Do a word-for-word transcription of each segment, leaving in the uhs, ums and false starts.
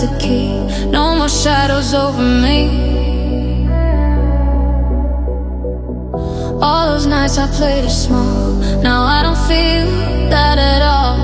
the key. No more shadows over me. All those nights I played it small, now I don't feel that at all.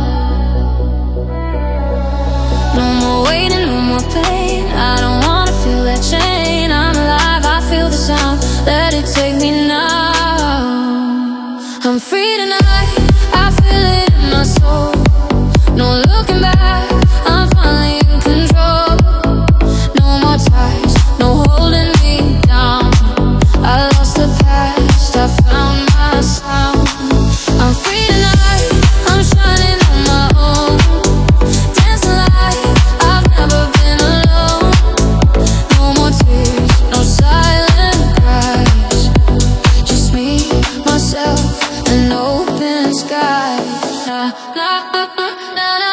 No more waiting, no more pain. I don't wanna feel that chain. I'm alive, I feel the sound. Let it take me now. I'm free tonight, I feel it in my soul. No looking back, I'm finally in control. No more ties, no holding me down. I lost the past, I found my sound. I'm free tonight, I'm shining on my own. Dancing like I've never been alone. No more tears, no silent cries. Just me, myself, and open sky. Nah, nah, nah, nah, nah.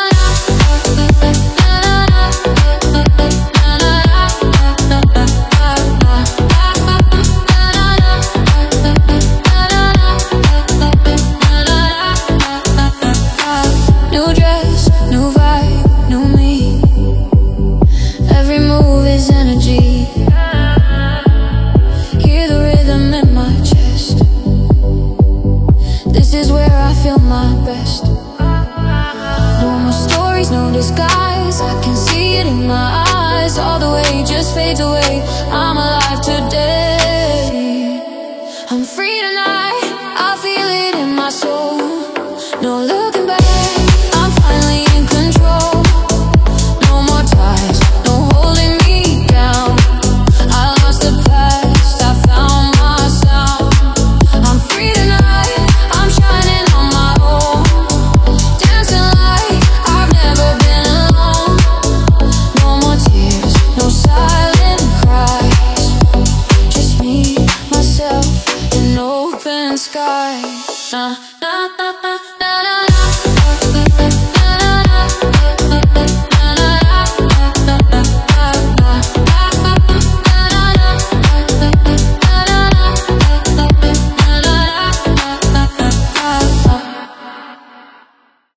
New dress, new vibe, new me. Every move is energy. Hear the rhythm in my chest. This is where I feel my best. No more stories, no disguise. I can see it in my eyes. All the way just fades away. I'm alive today. I'm free tonight, I feel it in my soul. No looking back, I'm finally in control. No more ties, no holding me down. I lost the past, I found my sound. I'm free tonight, I'm shining on my own. Dancing like I've never been alone. No more tears, no silent cries. Just me, myself, and open sky. Nah.